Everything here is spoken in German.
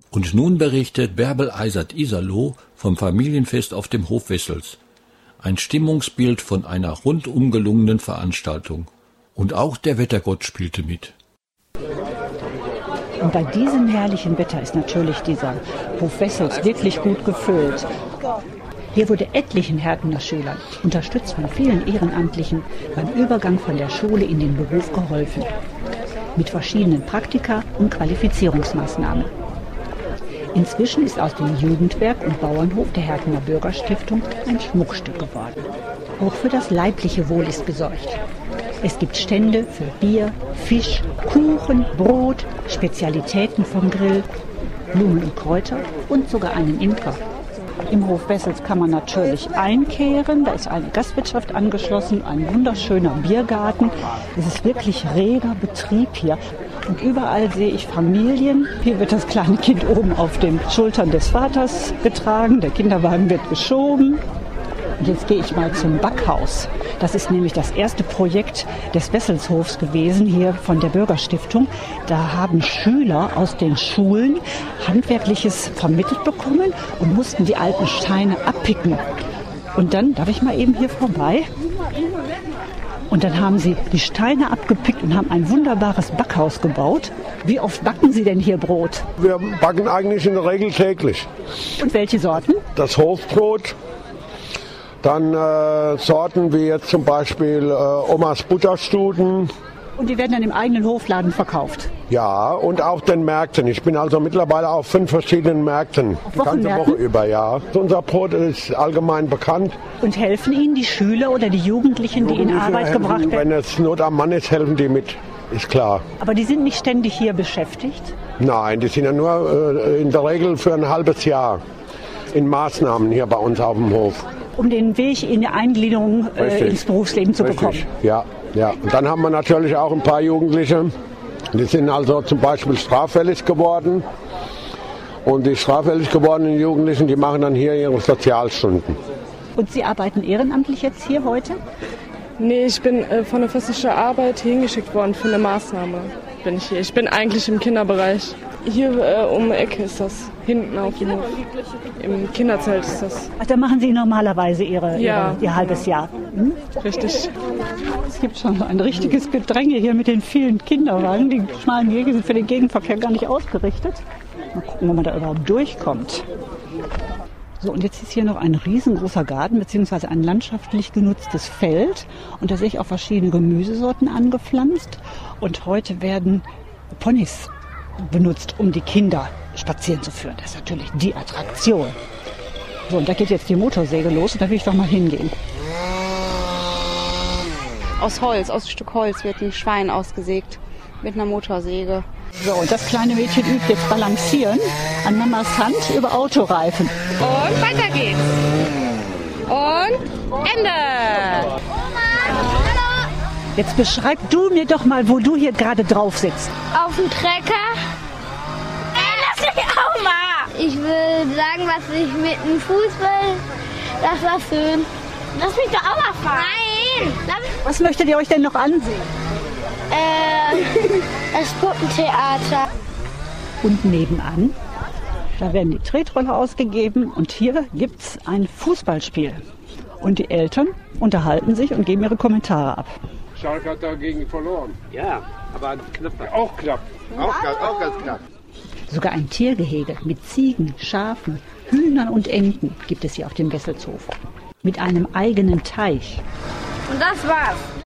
Und nun berichtet Bärbel Eisert-Iserloh vom Familienfest auf dem Hof Wessels. Ein Stimmungsbild von einer rundum gelungenen Veranstaltung. Und auch der Wettergott spielte mit. Und bei diesem herrlichen Wetter ist natürlich dieser Hof Wessels wirklich gut gefüllt. Hier wurde etlichen Hertener Schülern, unterstützt von vielen Ehrenamtlichen, beim Übergang von der Schule in den Beruf geholfen. Mit verschiedenen Praktika und Qualifizierungsmaßnahmen. Inzwischen ist aus dem Jugendwerk und Bauernhof der Hertener Bürgerstiftung ein Schmuckstück geworden. Auch für das leibliche Wohl ist gesorgt. Es gibt Stände für Bier, Fisch, Kuchen, Brot, Spezialitäten vom Grill, Blumen und Kräuter und sogar einen Imker. Im Hof Wessels kann man natürlich einkehren. Da ist eine Gastwirtschaft angeschlossen, ein wunderschöner Biergarten. Es ist wirklich reger Betrieb hier. Und überall sehe ich Familien. Hier wird das kleine Kind oben auf den Schultern des Vaters getragen. Der Kinderwagen wird geschoben. Und jetzt gehe ich mal zum Backhaus. Das ist nämlich das erste Projekt des Wesselshofs gewesen, hier von der Bürgerstiftung. Da haben Schüler aus den Schulen Handwerkliches vermittelt bekommen und mussten die alten Steine abpicken. Und dann, darf ich mal eben hier vorbei? Und dann haben sie die Steine abgepickt und haben ein wunderbares Backhaus gebaut. Wie oft backen Sie denn hier Brot? Wir backen eigentlich in der Regel täglich. Und welche Sorten? Das Hofbrot. Dann Sorten wie jetzt zum Beispiel Omas Butterstuden. Und die werden dann im eigenen Hofladen verkauft? Ja, und auch den Märkten. Ich bin also mittlerweile auf 5 verschiedenen Märkten. Die ganze Woche über, ja. Unser Brot ist allgemein bekannt. Und helfen Ihnen die Schüler oder die Jugendlichen, die in Arbeit gebracht werden? Wenn es Not am Mann ist, helfen die mit, ist klar. Aber die sind nicht ständig hier beschäftigt? Nein, die sind ja nur in der Regel für ein halbes Jahr in Maßnahmen hier bei uns auf dem Hof. Um den Weg in die Eingliederung ins Berufsleben zu bekommen. Ja, ja. Und dann haben wir natürlich auch ein paar Jugendliche, die sind also zum Beispiel straffällig geworden. Und die straffällig gewordenen Jugendlichen, die machen dann hier ihre Sozialstunden. Und Sie arbeiten ehrenamtlich jetzt hier heute? Nee, ich bin von der physischen Arbeit hingeschickt worden für eine Maßnahme. Bin ich hier. Ich bin eigentlich im Kinderbereich. Hier um die Ecke ist das, hinten auf dem Hof. Im Kinderzelt ist das. Ach, da machen Sie normalerweise Ihr halbes Jahr? Hm? Richtig. Es gibt schon ein richtiges Gedränge hier mit den vielen Kinderwagen. Die schmalen Wege sind für den Gegenverkehr gar nicht ausgerichtet. Mal gucken, ob man da überhaupt durchkommt. So, und jetzt ist hier noch ein riesengroßer Garten bzw. ein landschaftlich genutztes Feld. Und da sehe ich auch verschiedene Gemüsesorten angepflanzt. Und heute werden Ponys benutzt, um die Kinder spazieren zu führen. Das ist natürlich die Attraktion. So, und da geht jetzt die Motorsäge los und da will ich doch mal hingehen. Aus Holz, aus einem Stück Holz wird ein Schwein ausgesägt mit einer Motorsäge. So, und das kleine Mädchen übt jetzt Balancieren an Mamas Hand über Autoreifen. Und weiter geht's. Und Ende. Jetzt beschreib du mir doch mal, wo du hier gerade drauf sitzt. Auf dem Trecker. Lass mich auch mal. Ich will sagen, was ich mit dem Fußball, das war schön. Lass mich doch auch mal fahren. Nein. Was möchtet ihr euch denn noch ansehen? Das Puppentheater. Und nebenan, da werden die Tretroller ausgegeben und hier gibt's ein Fußballspiel. Und die Eltern unterhalten sich und geben ihre Kommentare ab. Schalke hat dagegen verloren. Ja, aber knapp. Auch knapp. Auch ganz knapp. Sogar ein Tiergehege mit Ziegen, Schafen, Hühnern und Enten gibt es hier auf dem Wesselshof. Mit einem eigenen Teich. Und das war's.